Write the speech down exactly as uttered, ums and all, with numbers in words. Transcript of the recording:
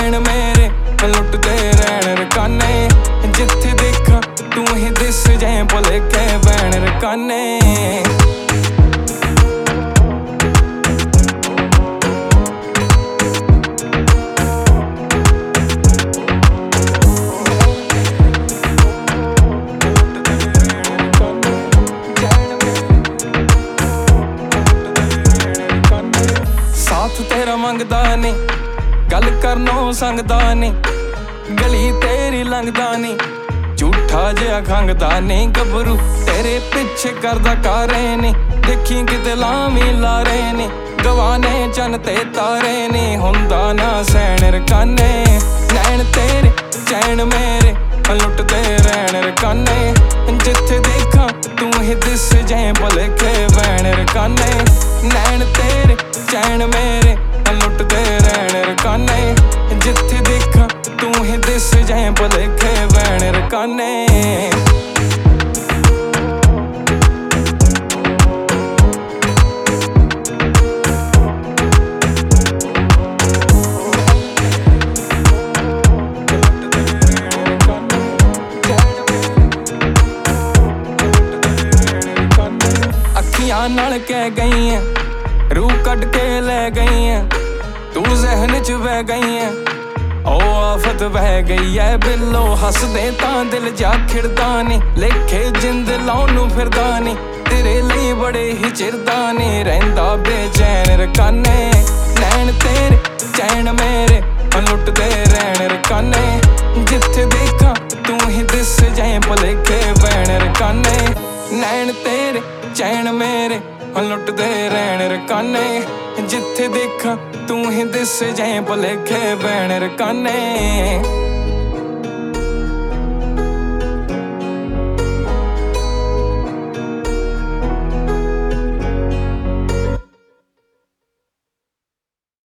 चैन मेरे लुटदे रैन रकाने, जिथे देखा तू ही दिस जाए भुलेखे बैन रकाने। साथ तेरा मंगदा नी, गल करनों संगदा नी, गली तेरी लंघदा नी, झूठा जिहा खंघदा नी। गबरू तेरे पिछे करदा कारे नी, देखी किते लामी लारे नी, गवाने चन ते तारे नी, हुंदा ना सैन रकाने। नैन तेरे चैन मेरे लुटदे रैन रकाने, जिथे देखा तू ही दिस जाए भुलेखे बैन रकाने। नैन तेरे चैन मेरे लुटदे रैन रकाने, जिथे देखा तू ही दिस जाए भुलेखे बैन रकाने। अखियां नाल कह गई है, रूह कट के ले गई है, तू जहन च बह गई है। ओ आफत बह गई है बिल्लो, हसदे तां दिल जा खिड़दा नी, लेखे जिंद लाउण नूं फिरदा नी, तेरे लई बड़े ही चिरदा नी, रहिंदा बेचैन रकाने। नैन तेरे चैन मेरे लुटदे रैन रकाने, जिथे देखा तू ही दिस जाए भुलेखे बैन रकाने। नैन तेरे चैन मेरे लुटदे रैन रकाने, जिथे देखा तू ही दिस जाए भुलेखे बैन रकाने।